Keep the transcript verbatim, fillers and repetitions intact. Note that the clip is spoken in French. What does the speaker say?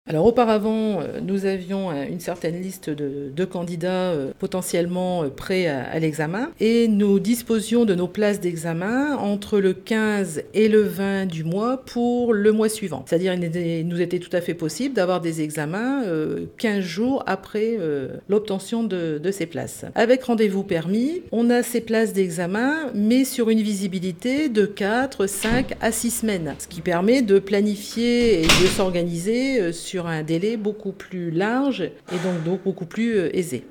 Alors auparavant, euh, nous avions euh, une certaine liste de, de candidats euh, potentiellement euh, prêts à, à l'examen et nous disposions de nos places d'examen entre le quinze et le vingt du mois pour le mois suivant. C'est-à-dire il était- nous était tout à fait possible d'avoir des examens euh, quinze jours après euh, l'obtention de, de ces places. Avec rendez-vous permis, on a ces places d'examen mais sur une visibilité de quatre, cinq à six semaines, ce qui permet de planifier et de s'organiser euh, sur un délai beaucoup plus large et donc, donc beaucoup plus euh, aisé.